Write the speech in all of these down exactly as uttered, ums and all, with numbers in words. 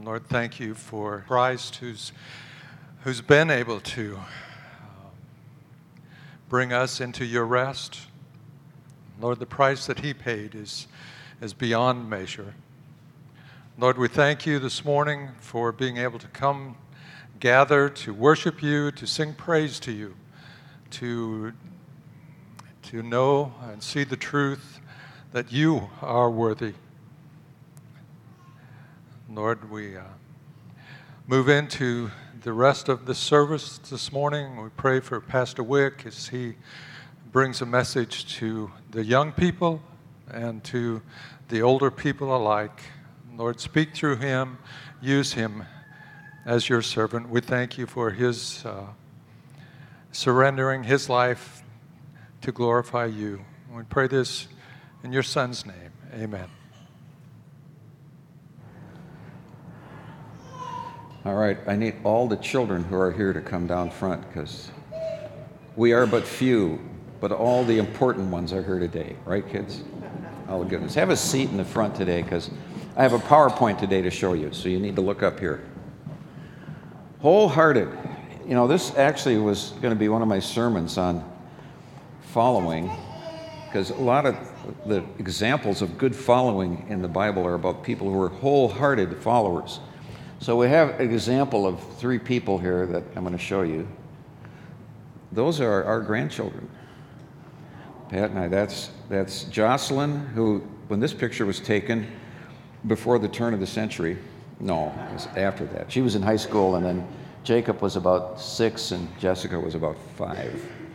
Lord, thank you for Christ who's, who's been able to um, bring us into your rest. Lord, the price that he paid is, is beyond measure. Lord, we thank you this morning for being able to come gather to worship you, to sing praise to you, to, to know and see the truth that you are worthy. Lord, we uh, move into the rest of the service this morning. We pray for Pastor Wick as he brings a message to the young people and to the older people alike. Lord, speak through him, use him as your servant. We thank you for his uh, surrendering his life to glorify you. We pray this in your Son's name. Amen. All right, I need all the children who are here to come down front because we are but few, but all the important ones are here today. Right, kids? Oh, goodness. Have a seat in the front today because I have a PowerPoint today to show you, so you need to look up here. Wholehearted. You know, this actually was going to be one of my sermons on following, because a lot of the examples of good following in the Bible are about people who are wholehearted followers. So we have an example of three people here that I'm going to show you. Those are our grandchildren. Pat and I, that's, that's Jocelyn, who, when this picture was taken before the turn of the century, no, it was after that. She was in high school, and then Jacob was about six, and Jessica was about five.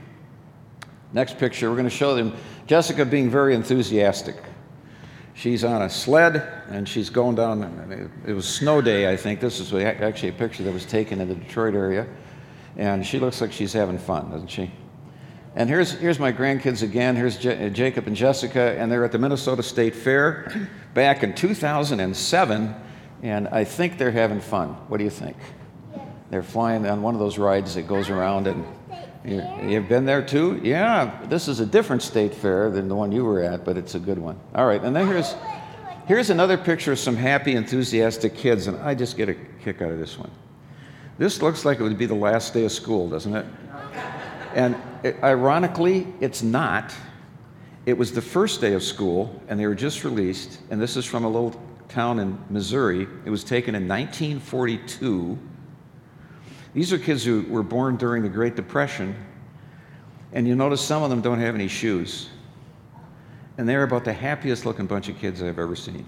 Next picture, we're going to show them Jessica being very enthusiastic. She's on a sled, and she's going down. I mean, it was snow day, I think. This is actually a picture that was taken in the Detroit area. And she looks like she's having fun, doesn't she? And here's, here's my grandkids again. Here's J- Jacob and Jessica, and they're at the Minnesota State Fair back in two thousand seven, and I think they're having fun. What do you think? They're flying on one of those rides that goes around, and you, you've been there too? Yeah, this is a different state fair than the one you were at, but it's a good one. All right, and then here's here's another picture of some happy, enthusiastic kids, and I just get a kick out of this one. This looks like it would be the last day of school, doesn't it? And it, ironically, it's not. It was the first day of school, and they were just released, and this is from a little town in Missouri. It was taken in nineteen forty-two. These are kids who were born during the Great Depression, and you notice some of them don't have any shoes. And they're about the happiest looking bunch of kids I've ever seen.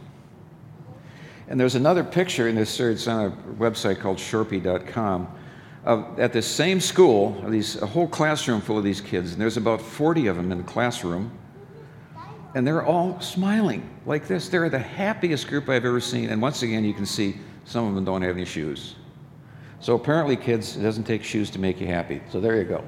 And there's another picture in this series, it's on a website called shorpy dot com, of, at this same school, these, a whole classroom full of these kids, and there's about forty of them in the classroom, and they're all smiling like this. They're the happiest group I've ever seen, and once again, you can see some of them don't have any shoes. So apparently, kids, it doesn't take shoes to make you happy. So there you go.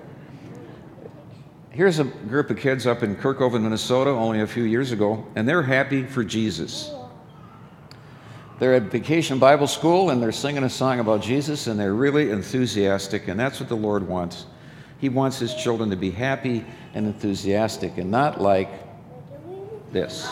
Here's a group of kids up in Kirkhoven, Minnesota, only a few years ago, and they're happy for Jesus. They're at Vacation Bible School, and they're singing a song about Jesus, and they're really enthusiastic, and that's what the Lord wants. He wants his children to be happy and enthusiastic, and not like this.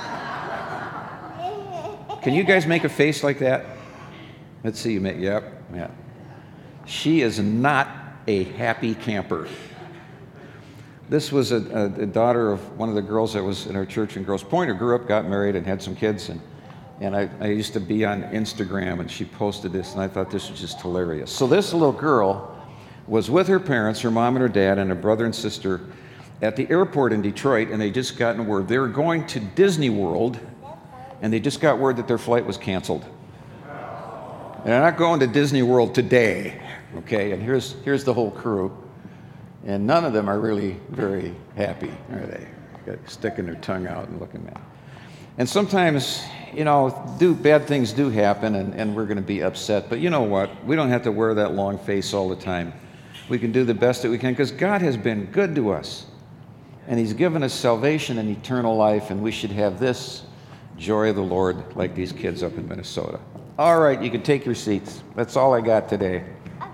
Can you guys make a face like that? Let's see you make, yep, yeah. She is not a happy camper. This was a, a, a daughter of one of the girls that was in our church in Grosse Pointe, who grew up, got married, and had some kids. And, and I, I used to be on Instagram, and she posted this, and I thought this was just hilarious. So this little girl was with her parents, her mom and her dad, and a brother and sister at the airport in Detroit, and they just gotten word. They were going to Disney World, and they just got word that their flight was canceled. And they're not going to Disney World today. Okay, and here's here's the whole crew, and none of them are really very happy, are they? Got sticking their tongue out and looking mad. And sometimes, you know, do bad things do happen, and, and we're going to be upset. But you know what? We don't have to wear that long face all the time. We can do the best that we can because God has been good to us, and He's given us salvation and eternal life, and we should have this joy of the Lord like these kids up in Minnesota. All right, you can take your seats. That's all I got today.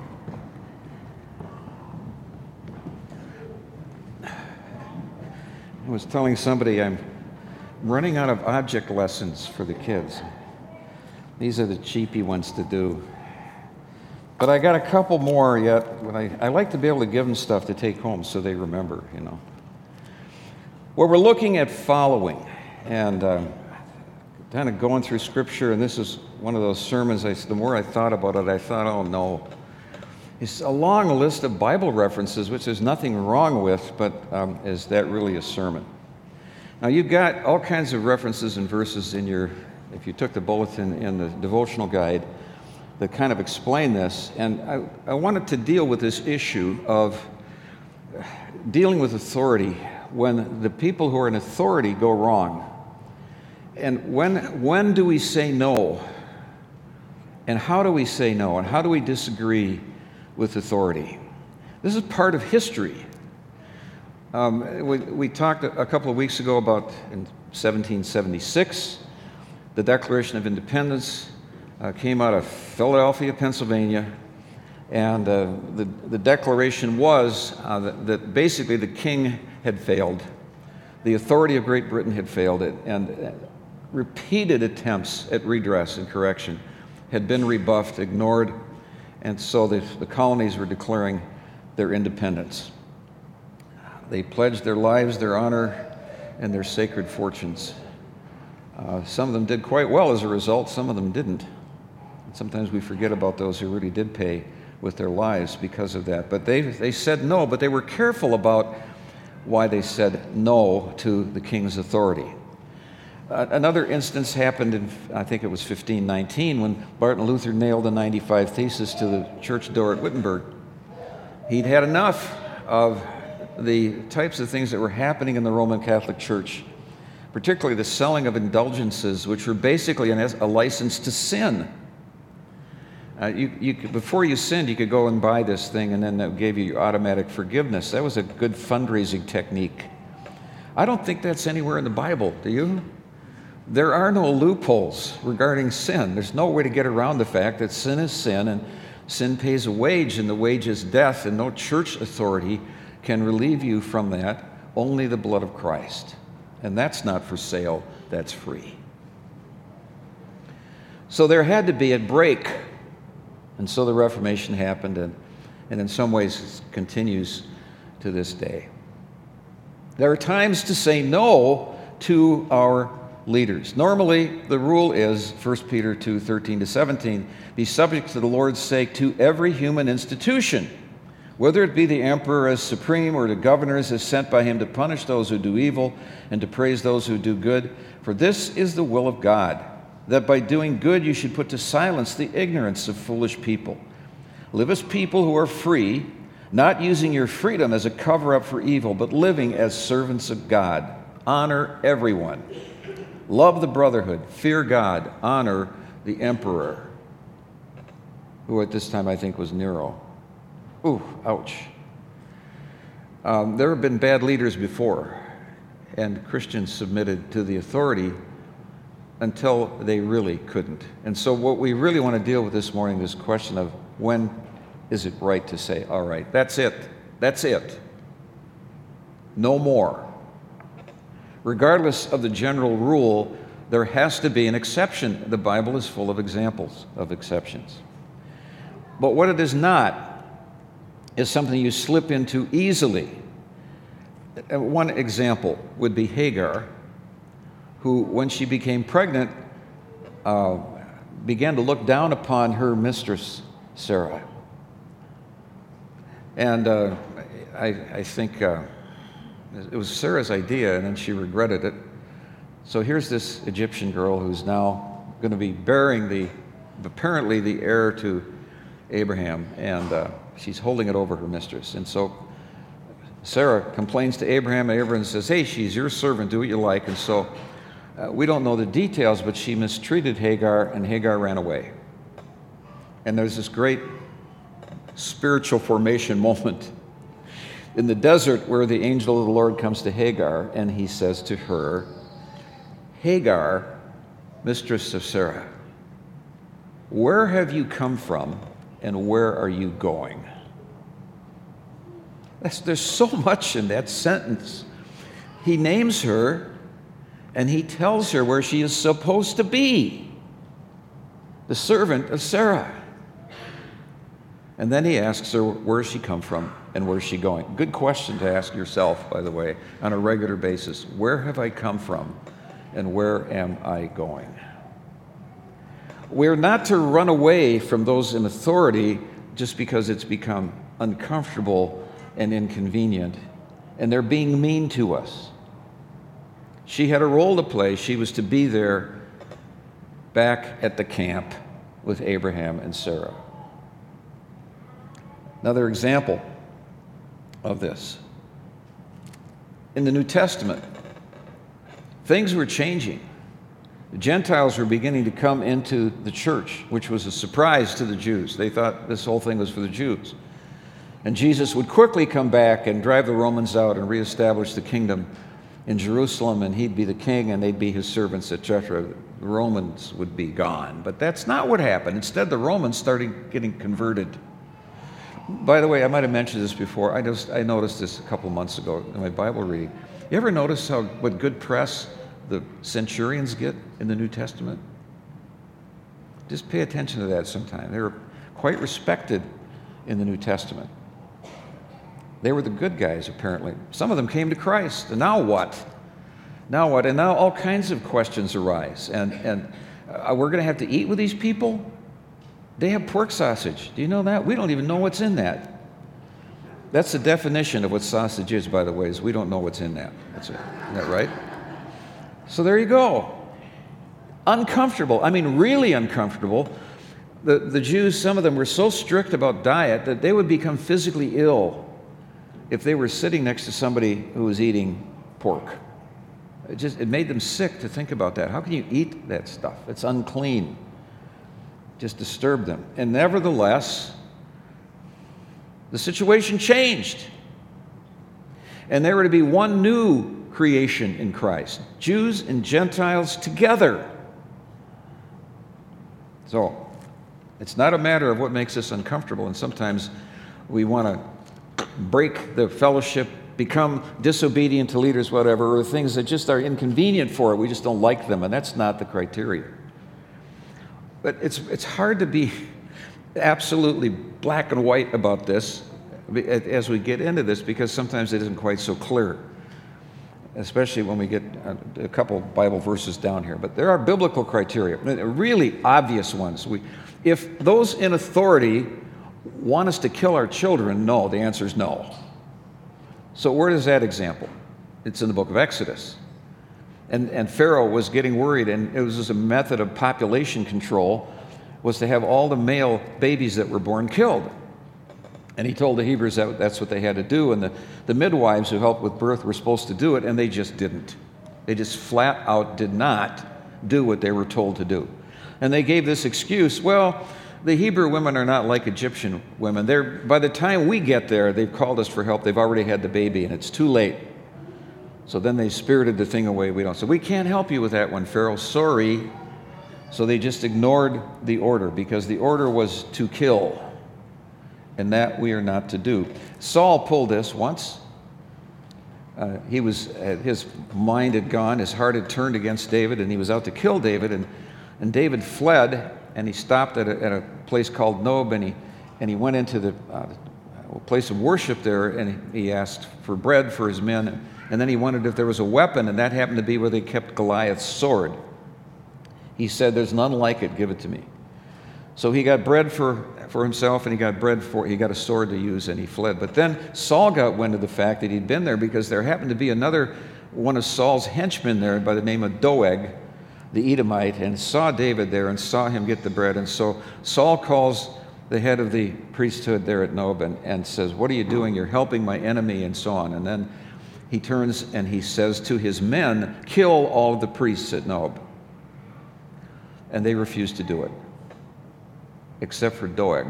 I was telling somebody I'm running out of object lessons for the kids. These are the cheapy ones to do. But I got a couple more yet. When I, I like to be able to give them stuff to take home so they remember, you know. Well, we're looking at following and um, kind of going through Scripture, and this is one of those sermons, I, the more I thought about it, I thought, oh no. It's a long list of Bible references, which there's nothing wrong with, but um, is that really a sermon? Now, you've got all kinds of references and verses in your, if you took the bulletin in the devotional guide, that kind of explain this. And I, I wanted to deal with this issue of dealing with authority when the people who are in authority go wrong. And when, when do we say no? And how do we say no? And how do we disagree with authority? This is part of history. Um, we, we talked a couple of weeks ago about in seventeen seventy-six, the Declaration of Independence uh, came out of Philadelphia, Pennsylvania, and uh, the, the declaration was uh, that, that basically the king had failed. The authority of Great Britain had failed it, and uh, repeated attempts at redress and correction had been rebuffed, ignored, and so the, the colonies were declaring their independence. They pledged their lives, their honor, and their sacred fortunes. Uh, some of them did quite well as a result, some of them didn't. And sometimes we forget about those who really did pay with their lives because of that. But they, they said no, but they were careful about why they said no to the king's authority. Uh, another instance happened in, I think it was fifteen nineteen, when Martin Luther nailed the ninety-five Theses to the church door at Wittenberg. He'd had enough of the types of things that were happening in the Roman Catholic Church, particularly the selling of indulgences, which were basically an, a license to sin. Uh, you, you could, before you sinned, you could go and buy this thing, and then that gave you automatic forgiveness. That was a good fundraising technique. I don't think that's anywhere in the Bible, do you? There are no loopholes regarding sin. There's no way to get around the fact that sin is sin, and sin pays a wage, and the wage is death, and no church authority can relieve you from that, only the blood of Christ. And that's not for sale, that's free. So there had to be a break. And so the Reformation happened, and, and in some ways it continues to this day. There are times to say no to our leaders. Normally, the rule is First Peter two, thirteen to seventeen, be subject to the Lord's sake to every human institution, whether it be the emperor as supreme or the governors as sent by him to punish those who do evil and to praise those who do good. For this is the will of God, that by doing good you should put to silence the ignorance of foolish people. Live as people who are free, not using your freedom as a cover-up for evil, but living as servants of God. Honor everyone. Love the brotherhood. Fear God. Honor the emperor, who at this time I think was Nero. Ooh, ouch. Um, there have been bad leaders before, and Christians submitted to the authority until they really couldn't. And so what we really want to deal with this morning is this question of when is it right to say, all right, that's it, that's it, no more. Regardless of the general rule, there has to be an exception. The Bible is full of examples of exceptions. But what it is not is something you slip into easily. One example would be Hagar, who, when she became pregnant, uh, began to look down upon her mistress, Sarah. And uh, I, I think uh, it was Sarah's idea, and then she regretted it. So here's this Egyptian girl who's now going to be bearing the, apparently the heir to Abraham, and uh, she's holding it over her mistress. And so Sarah complains to Abraham, and Abraham says, hey, she's your servant, do what you like. And so uh, we don't know the details, but she mistreated Hagar, and Hagar ran away. And there's this great spiritual formation moment in the desert where the angel of the Lord comes to Hagar, and he says to her, Hagar, mistress of Sarah, where have you come from, and where are you going? That's, there's so much in that sentence. He names her, and he tells her where she is supposed to be. the servant of Sarah. And then he asks her, where does she come from and where's she going? Good question to ask yourself, by the way, on a regular basis. Where have I come from and where am I going? We're not to run away from those in authority just because it's become uncomfortable and inconvenient, and they're being mean to us. She had a role to play. She was to be there back at the camp with Abraham and Sarah. Another example of this. In the New Testament, things were changing. The Gentiles were beginning to come into the church, which was a surprise to the Jews. They thought this whole thing was for the Jews. And Jesus would quickly come back and drive the Romans out and reestablish the kingdom in Jerusalem, and he'd be the king and they'd be his servants, et cetera. The Romans would be gone. But that's not what happened. Instead, the Romans started getting converted. By the way, I might have mentioned this before. I just I noticed this a couple months ago in my Bible reading. You ever notice how what good press the centurions get in the New Testament? Just pay attention to that sometime. They were quite respected in the New Testament. They were the good guys, apparently. Some of them came to Christ. And now what? Now what? And now all kinds of questions arise. And, and uh, we're going to have to eat with these people? They have pork sausage. Do you know that? We don't even know what's in that. That's the definition of what sausage is, by the way, is we don't know what's in that. That's it. Isn't that right? So there you go. Uncomfortable. I mean, really uncomfortable. The, the Jews, some of them were so strict about diet that they would become physically ill if they were sitting next to somebody who was eating pork. It just it made them sick to think about that. How can you eat that stuff? It's unclean. Just disturbed them. And nevertheless, the situation changed. And there were to be one new creation in Christ, Jews and Gentiles together. So, it's not a matter of what makes us uncomfortable, and sometimes we want to break the fellowship, become disobedient to leaders, whatever, or things that just are inconvenient for it. We just don't like them, and that's not the criteria. But it's it's hard to be absolutely black and white about this as we get into this, because sometimes it isn't quite so clear, especially when we get a couple Bible verses down here. But there are biblical criteria, really obvious ones. We, if those in authority want us to kill our children, no, the answer is no. So where is that example? It's in the book of Exodus. And, and Pharaoh was getting worried, and it was just a method of population control, was to have all the male babies that were born killed. And he told the Hebrews that that's what they had to do, and the, the midwives who helped with birth were supposed to do it, and they just didn't. They just flat out did not do what they were told to do. And they gave this excuse, well, the Hebrew women are not like Egyptian women. They're, by the time we get there, they've called us for help, they've already had the baby, and it's too late. So then they spirited the thing away. We don't. So we can't help you with that one, Pharaoh. Sorry. So they just ignored the order, because the order was to kill. And that we are not to do. Saul pulled this once. Uh, he was, uh, his mind had gone, his heart had turned against David, and he was out to kill David. And, and David fled, and he stopped at a, at a place called Nob, and he, and he went into the uh, place of worship there, and he asked for bread for his men. And, And then he wondered if there was a weapon, and that happened to be where they kept Goliath's sword. He said, there's none like it, give it to me. So he got bread for, for himself, and he got bread for, he got a sword to use, and he fled. But then Saul got wind of the fact that he'd been there, because there happened to be another one of Saul's henchmen there by the name of Doeg, the Edomite, and saw David there and saw him get the bread. And so Saul calls the head of the priesthood there at Nob and, and says, what are you doing? You're helping my enemy, and so on. And then he turns and he says to his men, kill all of the priests at Nob. And they refuse to do it, except for Doeg.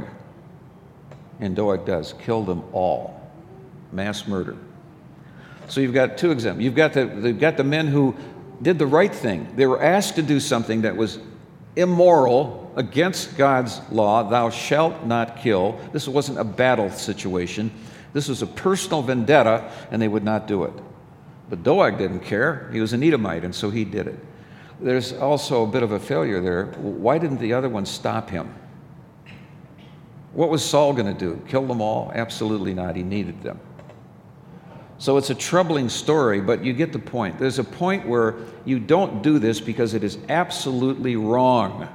And Doeg does, kill them all. Mass murder. So you've got two examples. You've got the, you've got the men who did the right thing. They were asked to do something that was immoral, against God's law, thou shalt not kill. This wasn't a battle situation. This was a personal vendetta, and they would not do it. But Doeg didn't care. He was an Edomite, and so he did it. there's also a bit of a failure there. Why didn't the other one stop him? What was Saul going to do? Kill them all? Absolutely not. He needed them. So it's a troubling story, but you get the point. There's a point where you don't do this because it is absolutely wrong.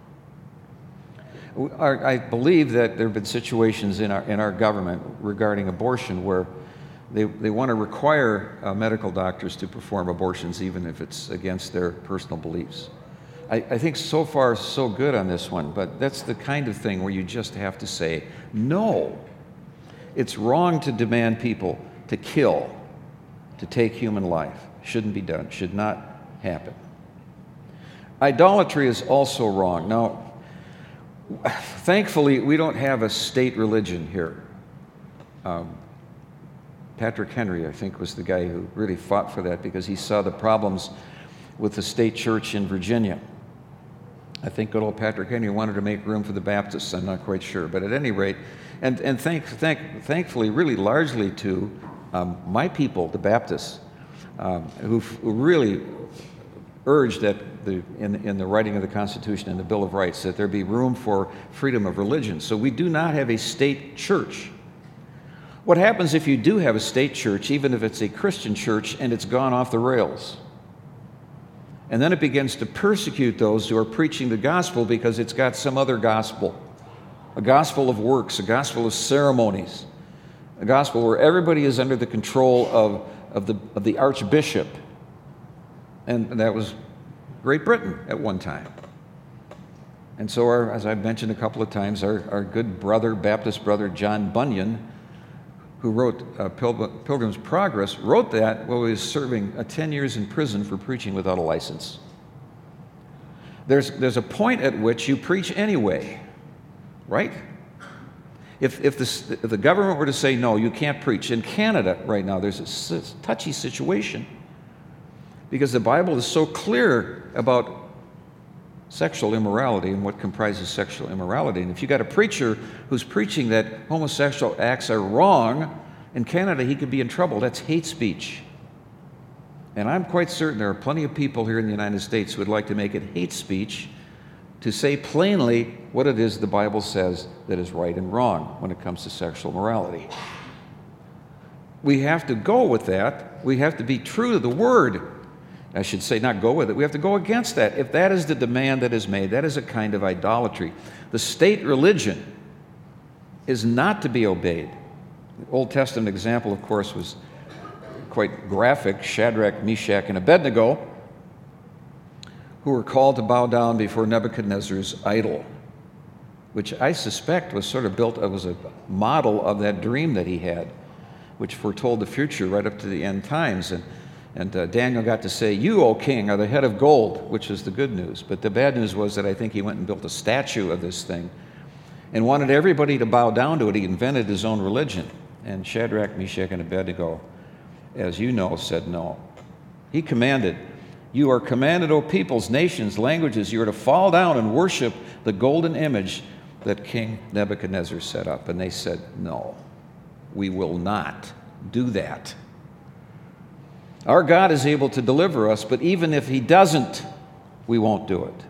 I believe that there have been situations in our, in our government regarding abortion where they, they want to require uh, medical doctors to perform abortions even if it's against their personal beliefs. I, I think so far so good on this one, but that's the kind of thing where you just have to say, no. It's wrong to demand people to kill, to take human life. Shouldn't be done, should not happen. Idolatry is also wrong. Now, thankfully, we don't have a state religion here. Um, Patrick Henry, I think, was the guy who really fought for that because he saw the problems with the state church in Virginia. I think good old Patrick Henry wanted to make room for the Baptists. I'm not quite sure. But at any rate, and, and thank, thank, thankfully, really largely to um, my people, the Baptists, um, who really urged that the, in, in the writing of the Constitution and the Bill of Rights that there be room for freedom of religion. So we do not have a state church. What happens if you do have a state church, even if it's a Christian church, and it's gone off the rails? And then it begins to persecute those who are preaching the gospel because it's got some other gospel, a gospel of works, a gospel of ceremonies, a gospel where everybody is under the control of, of, the, of the archbishop. And that was Great Britain at one time. And so, our, as I've mentioned a couple of times, our, our good brother, Baptist brother John Bunyan, who wrote uh, Pil- Pilgrim's Progress, wrote that while he was serving uh, ten years in prison for preaching without a license. There's, there's a point at which you preach anyway, right? If, if, the, if the government were to say, no, you can't preach. In Canada right now, there's a, a touchy situation because the Bible is so clear about sexual immorality and what comprises sexual immorality. And if you got a preacher who's preaching that homosexual acts are wrong, in Canada he could be in trouble. That's hate speech. And I'm quite certain there are plenty of people here in the United States who would like to make it hate speech to say plainly what it is the Bible says that is right and wrong when it comes to sexual morality. We have to go with that. We have to be true to the Word. I should say not go with it. We have to go against that. If that is the demand that is made, that is a kind of idolatry. The state religion is not to be obeyed. The Old Testament example, of course, was quite graphic. Shadrach, Meshach, and Abednego, who were called to bow down before Nebuchadnezzar's idol, which I suspect was sort of built, it was a model of that dream that he had, which foretold the future right up to the end times. And And uh, Daniel got to say, you, O king, are the head of gold, which is the good news. But the bad news was that I think he went and built a statue of this thing and wanted everybody to bow down to it. He invented his own religion. And Shadrach, Meshach, and Abednego, as you know, said no. He commanded, you are commanded, O peoples, nations, languages, you are to fall down and worship the golden image that King Nebuchadnezzar set up. And they said, no, we will not do that. Our God is able to deliver us, but even if He doesn't, we won't do it.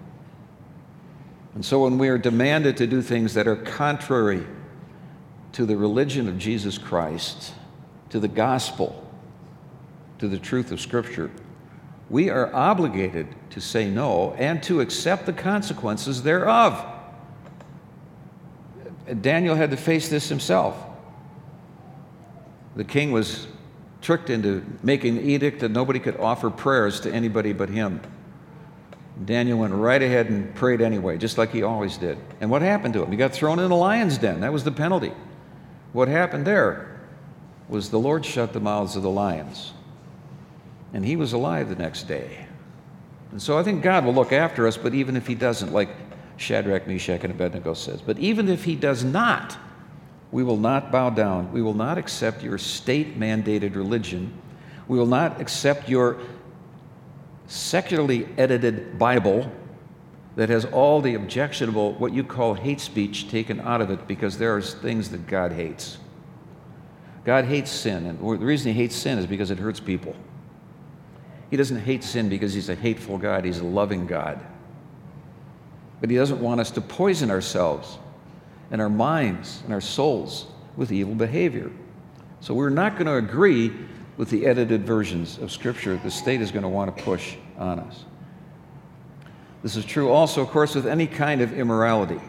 And so when we are demanded to do things that are contrary to the religion of Jesus Christ, to the gospel, to the truth of Scripture, we are obligated to say no and to accept the consequences thereof. Daniel had to face this himself. The king was tricked into making an edict that nobody could offer prayers to anybody but him. Daniel went right ahead and prayed anyway, just like he always did. And what happened to him? He got thrown in the lion's den. That was the penalty. What happened there was the Lord shut the mouths of the lions. And he was alive the next day. And so I think God will look after us, but even if He doesn't, like Shadrach, Meshach, and Abednego says, but even if He does not, we will not bow down. We will not accept your state-mandated religion. We will not accept your secularly edited Bible that has all the objectionable, what you call hate speech, taken out of it because there are things that God hates. God hates sin, and the reason He hates sin is because it hurts people. He doesn't hate sin because he's a hateful God. He's a loving God. But he doesn't want us to poison ourselves and our minds and our souls with evil behavior. So we're not going to agree with the edited versions of Scripture the state is going to want to push on us. This is true also, of course, with any kind of immorality.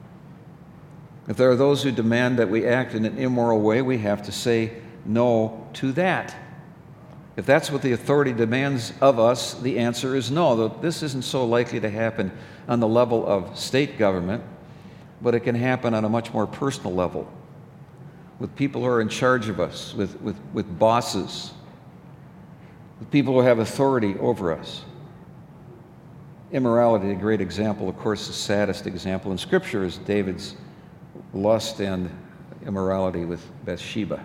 If there are those who demand that we act in an immoral way, we have to say no to that. If that's what the authority demands of us, the answer is no. Though this isn't so likely to happen on the level of state government, but it can happen on a much more personal level, with people who are in charge of us, with, with, with bosses, with people who have authority over us. Immorality, a great example, of course, the saddest example in Scripture is David's lust and immorality with Bathsheba.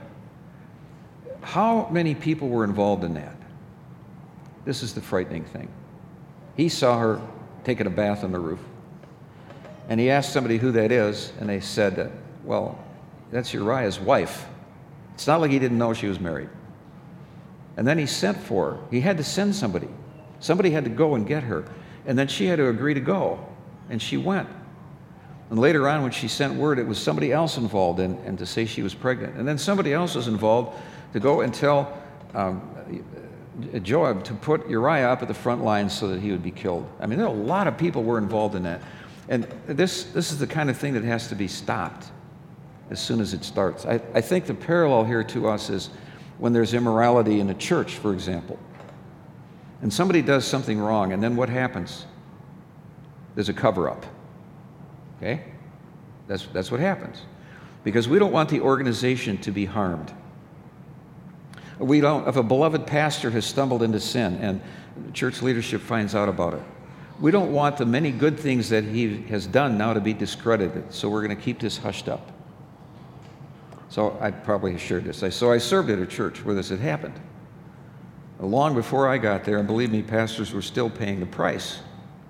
How many people were involved in that? This is the frightening thing. He saw her taking a bath on the roof, and he asked somebody who that is, and they said, well, that's Uriah's wife. It's not like he didn't know she was married. And then he sent for her. He had to send somebody. Somebody had to go and get her. And then she had to agree to go, and she went. And later on, when she sent word, it was somebody else involved in, and to say she was pregnant. And then somebody else was involved to go and tell um, Joab to put Uriah up at the front lines so that he would be killed. I mean, there are a lot of people were involved in that. And this, this is the kind of thing that has to be stopped as soon as it starts. I, I think the parallel here to us is when there's immorality in a church, for example. And somebody does something wrong, and then what happens? There's a cover-up. Okay? That's, that's what happens. Because we don't want the organization to be harmed. We don't, if a beloved pastor has stumbled into sin and church leadership finds out about it, we don't want the many good things that he has done now to be discredited, so we're going to keep this hushed up. So I probably have shared this. I, so I served at a church where this had happened. Long before I got there, and believe me, pastors were still paying the price.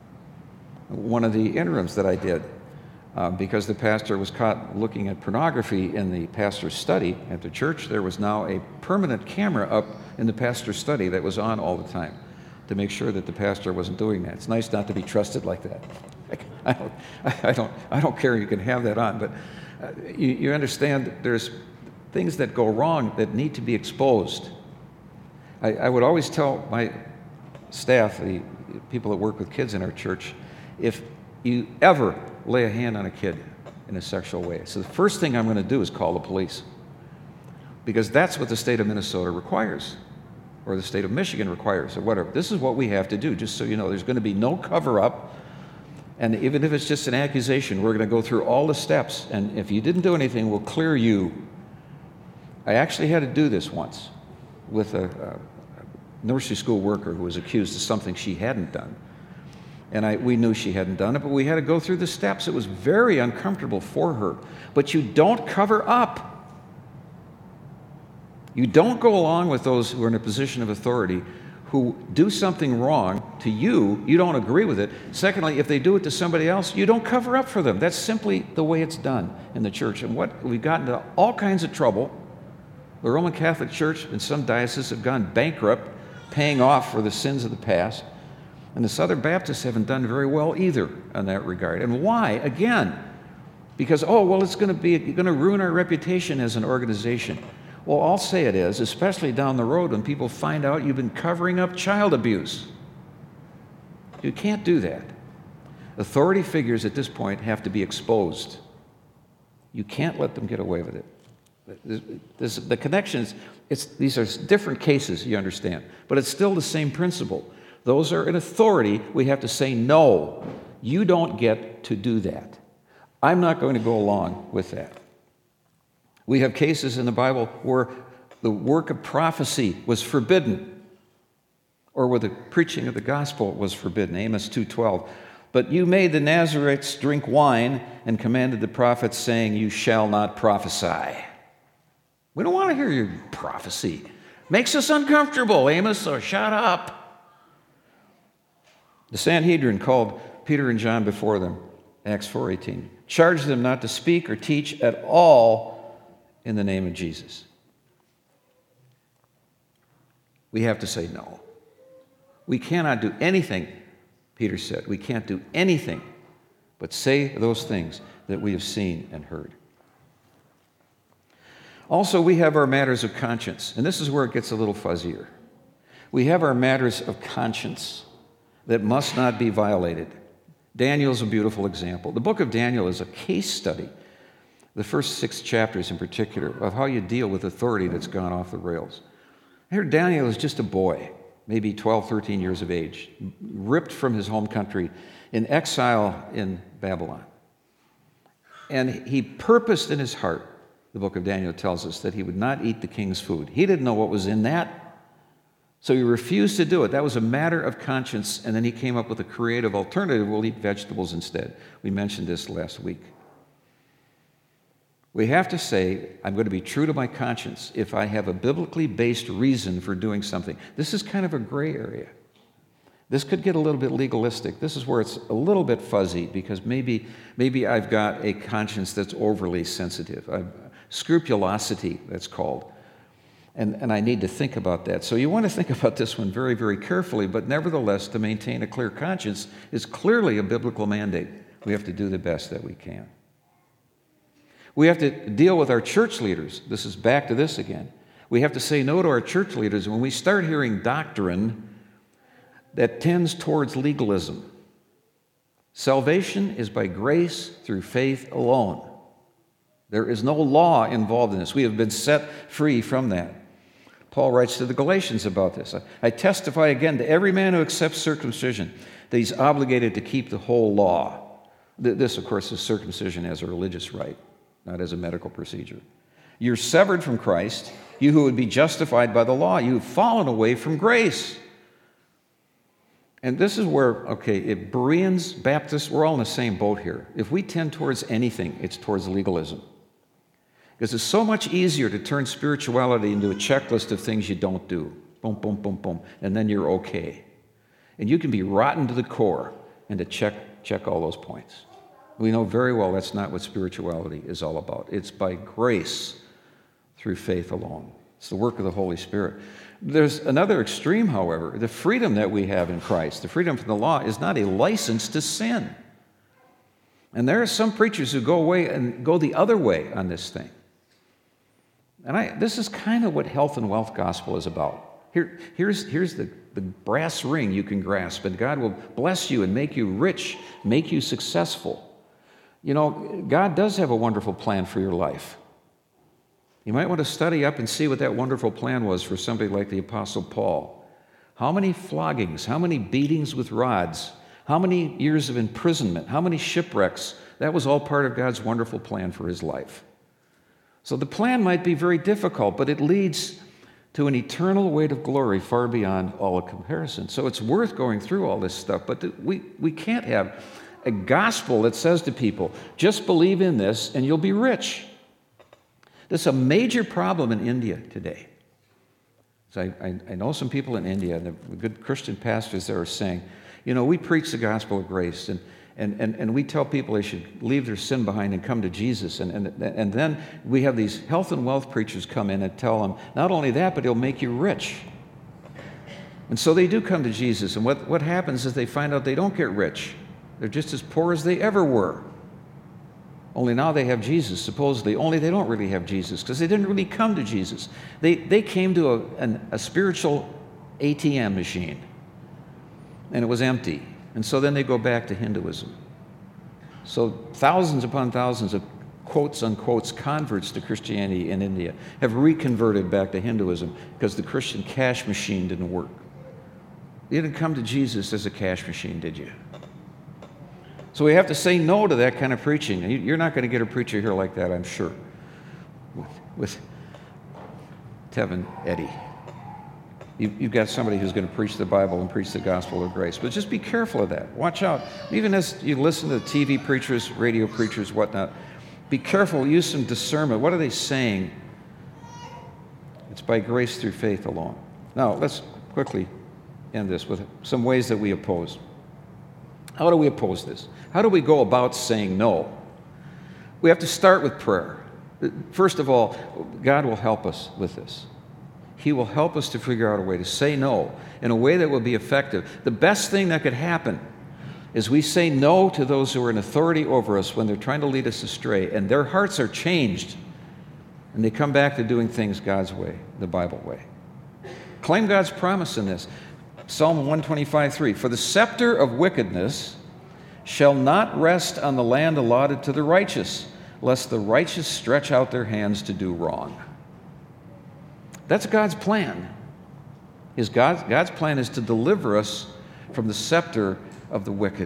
One of the interims that I did, uh, because the pastor was caught looking at pornography in the pastor's study at the church, there was now a permanent camera up in the pastor's study that was on all the time to make sure that the pastor wasn't doing that. It's nice not to be trusted like that. I don't, I don't, I don't care, you can have that on, but uh, you, you understand that there's things that go wrong that need to be exposed. I, I would always tell my staff, the people that work with kids in our church, if you ever lay a hand on a kid in a sexual way, so the first thing I'm going to do is call the police, because that's what the state of Minnesota requires, or the state of Michigan requires, or whatever. This is what we have to do, just so you know. There's going to be no cover-up, and even if it's just an accusation, we're going to go through all the steps, and if you didn't do anything, we'll clear you. I actually had to do this once with a, a nursery school worker who was accused of something she hadn't done. And I, we knew she hadn't done it, but we had to go through the steps. It was very uncomfortable for her. But you don't cover up. You don't go along with those who are in a position of authority who do something wrong to you. You don't agree with it. Secondly, if they do it to somebody else, you don't cover up for them. That's simply the way it's done in the church. And what we've gotten into all kinds of trouble. The Roman Catholic Church and some dioceses have gone bankrupt, paying off for the sins of the past. And the Southern Baptists haven't done very well either in that regard. And why? Again, because, oh, well, it's going to be going to ruin our reputation as an organization. Well, I'll say it is, especially down the road when people find out you've been covering up child abuse. You can't do that. Authority figures at this point have to be exposed. You can't let them get away with it. This, the connections, it's, these are different cases, you understand, but it's still the same principle. Those are in authority. We have to say, no, you don't get to do that. I'm not going to go along with that. We have cases in the Bible where the work of prophecy was forbidden, or where the preaching of the gospel was forbidden, Amos two twelve. But you made the Nazarites drink wine and commanded the prophets, saying, you shall not prophesy. We don't want to hear your prophecy. Makes us uncomfortable, Amos, so shut up. The Sanhedrin called Peter and John before them, Acts four eighteen, charged them not to speak or teach at all in the name of Jesus. We have to say no. We cannot do anything, Peter said. We can't do anything but say those things that we have seen and heard. Also, we have our matters of conscience, and this is where it gets a little fuzzier. We have our matters of conscience that must not be violated. Daniel's a beautiful example. The book of Daniel is a case study, the first six chapters in particular, of how you deal with authority that's gone off the rails. Here, Daniel is just a boy, maybe twelve, thirteen years of age, ripped from his home country in exile in Babylon. And he purposed in his heart, the book of Daniel tells us, that he would not eat the king's food. He didn't know what was in that, so he refused to do it. That was a matter of conscience, and then he came up with a creative alternative. We'll eat vegetables instead. We mentioned this last week. We have to say, I'm going to be true to my conscience if I have a biblically based reason for doing something. This is kind of a gray area. This could get a little bit legalistic. This is where it's a little bit fuzzy, because maybe, maybe I've got a conscience that's overly sensitive. I've, scrupulosity, that's called. And, and I need to think about that. So you want to think about this one very, very carefully, but nevertheless, to maintain a clear conscience is clearly a biblical mandate. We have to do the best that we can. We have to deal with our church leaders. This is back to this again. We have to say no to our church leaders when we start hearing doctrine that tends towards legalism. Salvation is by grace through faith alone. There is no law involved in this. We have been set free from that. Paul writes to the Galatians about this. I testify again to every man who accepts circumcision that he's obligated to keep the whole law. This, of course, is circumcision as a religious rite, not as a medical procedure. You're severed from Christ, you who would be justified by the law. You've fallen away from grace. And this is where, okay, if Bereans, Baptists, we're all in the same boat here. If we tend towards anything, it's towards legalism. Because it's so much easier to turn spirituality into a checklist of things you don't do. Boom, boom, boom, boom. And then you're okay. And you can be rotten to the core and to check, check all those points. We know very well that's not what spirituality is all about. It's by grace through faith alone. It's the work of the Holy Spirit. There's another extreme, however. The freedom that we have in Christ, the freedom from the law, is not a license to sin. And there are some preachers who go away and go the other way on this thing. And I, this is kind of what health and wealth gospel is about. Here, here's here's the, the brass ring you can grasp, and God will bless you and make you rich, make you successful. You know, God does have a wonderful plan for your life. You might want to study up and see what that wonderful plan was for somebody like the Apostle Paul. How many floggings, how many beatings with rods, how many years of imprisonment, how many shipwrecks? That was all part of God's wonderful plan for his life. So the plan might be very difficult, but it leads to an eternal weight of glory far beyond all comparison. So it's worth going through all this stuff, but we, we can't have a gospel that says to people, just believe in this and you'll be rich. This is a major problem in India today. So I, I, I know some people in India, and the good Christian pastors there are saying, you know, we preach the gospel of grace, and And, and, and we tell people they should leave their sin behind and come to Jesus. And, and, and then we have these health and wealth preachers come in and tell them, not only that, but he'll make you rich. And so they do come to Jesus. And what, what happens is they find out they don't get rich. They're just as poor as they ever were. Only now they have Jesus, supposedly. Only they don't really have Jesus because they didn't really come to Jesus. They, they came to a, an, a spiritual A T M machine, and it was empty. And so then they go back to Hinduism. So thousands upon thousands of quotes unquotes converts to Christianity in India have reconverted back to Hinduism because the Christian cash machine didn't work. You didn't come to Jesus as a cash machine, did you? So we have to say no to that kind of preaching. You're not going to get a preacher here like that, I'm sure, with, with Tevin Eddy. You've got somebody who's going to preach the Bible and preach the gospel of grace. But just be careful of that. Watch out. Even as you listen to T V preachers, radio preachers, whatnot, be careful. Use some discernment. What are they saying? It's by grace through faith alone. Now, let's quickly end this with some ways that we oppose. How do we oppose this? How do we go about saying no? We have to start with prayer. First of all, God will help us with this. He will help us to figure out a way to say no in a way that will be effective. The best thing that could happen is we say no to those who are in authority over us when they're trying to lead us astray, and their hearts are changed, and they come back to doing things God's way, the Bible way. Claim God's promise in this. Psalm one twenty-five, three, for the scepter of wickedness shall not rest on the land allotted to the righteous, lest the righteous stretch out their hands to do wrong. That's God's plan. His God, God's plan is to deliver us from the scepter of the wicked.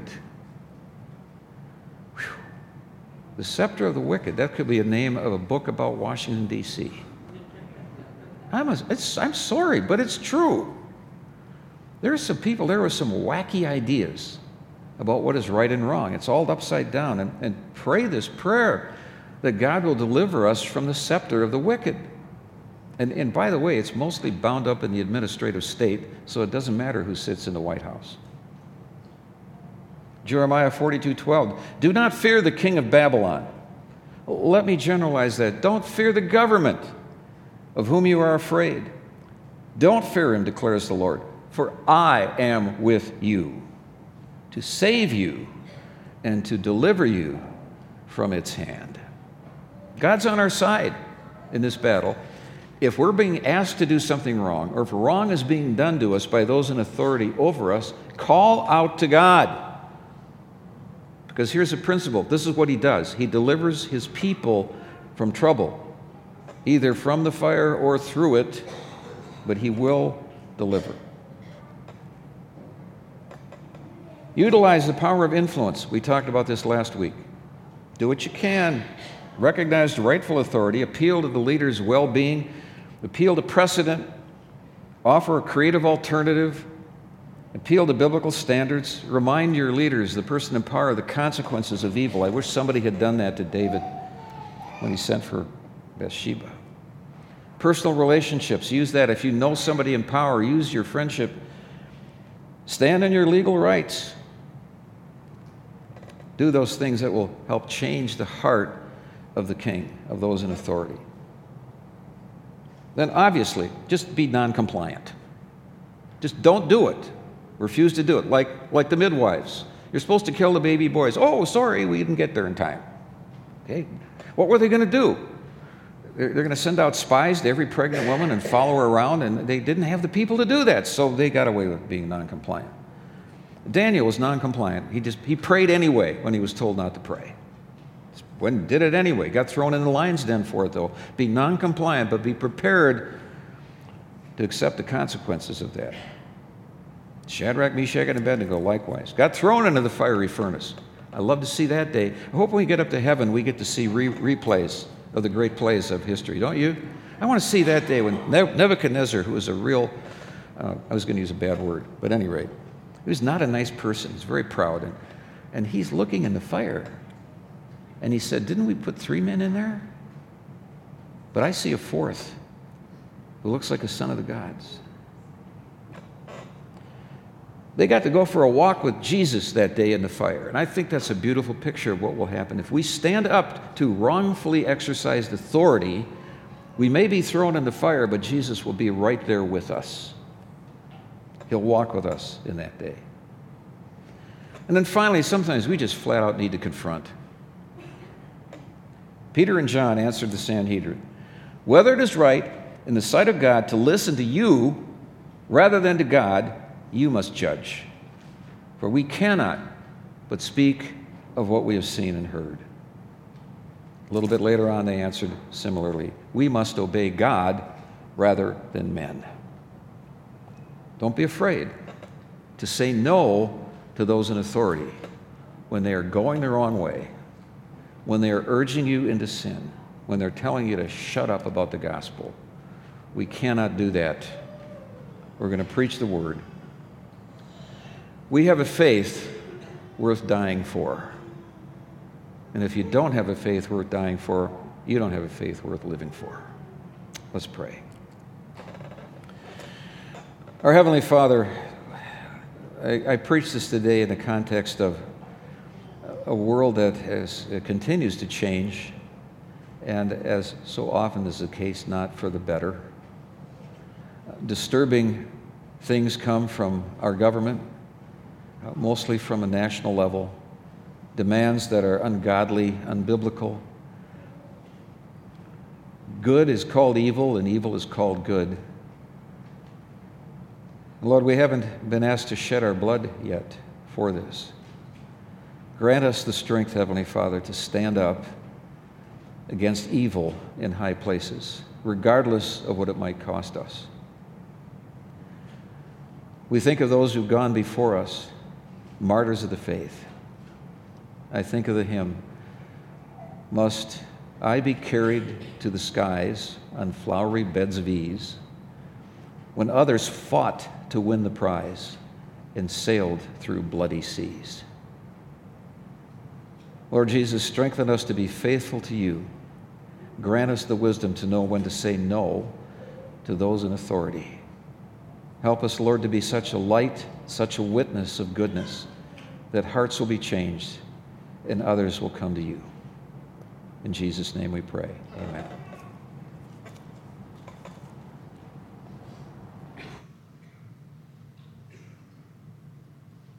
Whew. The scepter of the wicked, that could be a name of a book about Washington, D C I'm, a, it's, I'm sorry, but it's true. There are some people, there are some wacky ideas about what is right and wrong. It's all upside down. And, and pray this prayer that God will deliver us from the scepter of the wicked. And, and by the way, it's mostly bound up in the administrative state, so it doesn't matter who sits in the White House. Jeremiah forty-two, twelve, do not fear the king of Babylon. Let me generalize that. Don't fear the government of whom you are afraid. Don't fear him, declares the Lord, for I am with you to save you and to deliver you from its hand. God's on our side in this battle. If we're being asked to do something wrong, or if wrong is being done to us by those in authority over us, call out to God. Because here's a principle. This is what he does. He delivers his people from trouble, either from the fire or through it, but he will deliver. Utilize the power of influence. We talked about this last week. Do what you can. Recognize the rightful authority. Appeal to the leader's well-being. Appeal to precedent. Offer a creative alternative. Appeal to biblical standards. Remind your leaders, the person in power, of the consequences of evil. I wish somebody had done that to David when he sent for Bathsheba. Personal relationships. Use that. If you know somebody in power, use your friendship. Stand on your legal rights. Do those things that will help change the heart of the king, of those in authority. Then obviously, just be non-compliant. Just don't do it. Refuse to do it, like, like the midwives. You're supposed to kill the baby boys. Oh, sorry, we didn't get there in time. Okay, what were they going to do? They're, they're going to send out spies to every pregnant woman and follow her around, and they didn't have the people to do that, so they got away with being non-compliant. Daniel was non-compliant. He just he prayed anyway when he was told not to pray. When did it anyway. Got thrown in the lion's den for it, though. Be non-compliant, but be prepared to accept the consequences of that. Shadrach, Meshach, and Abednego likewise. Got thrown into the fiery furnace. I love to see that day. I hope when we get up to heaven, we get to see re- replays of the great plays of history, don't you? I want to see that day when Nebuchadnezzar, who was a real, uh, I was going to use a bad word, but at any rate, he was not a nice person. He's very proud. And, and he's looking in the fire. And he said, didn't we put three men in there? But I see a fourth who looks like a son of the gods. They got to go for a walk with Jesus that day in the fire. And I think that's a beautiful picture of what will happen. If we stand up to wrongfully exercised authority, we may be thrown in the fire, but Jesus will be right there with us. He'll walk with us in that day. And then finally, sometimes we just flat out need to confront. Peter and John answered the Sanhedrin, whether it is right in the sight of God to listen to you rather than to God, you must judge. For we cannot but speak of what we have seen and heard. A little bit later on, they answered similarly, we must obey God rather than men. Don't be afraid to say no to those in authority when they are going the wrong way, when they are urging you into sin, when they're telling you to shut up about the gospel. We cannot do that. We're going to preach the word. We have a faith worth dying for. And if you don't have a faith worth dying for, you don't have a faith worth living for. Let's pray. Our Heavenly Father, I, I preach this today in the context of a world that has, uh, continues to change, and as so often is the case, not for the better. disturbing things come from our government, uh, mostly from a national level, demands that are ungodly, unbiblical. Good is called evil, and evil is called good. Lord, we haven't been asked to shed our blood yet for this. Grant us the strength, Heavenly Father, to stand up against evil in high places, regardless of what it might cost us. We think of those who've gone before us, martyrs of the faith. I think of the hymn, "Must I be carried to the skies on flowery beds of ease, when others fought to win the prize and sailed through bloody seas?" Lord Jesus, strengthen us to be faithful to you. Grant us the wisdom to know when to say no to those in authority. Help us, Lord, to be such a light, such a witness of goodness, that hearts will be changed and others will come to you. In Jesus' name we pray. Amen.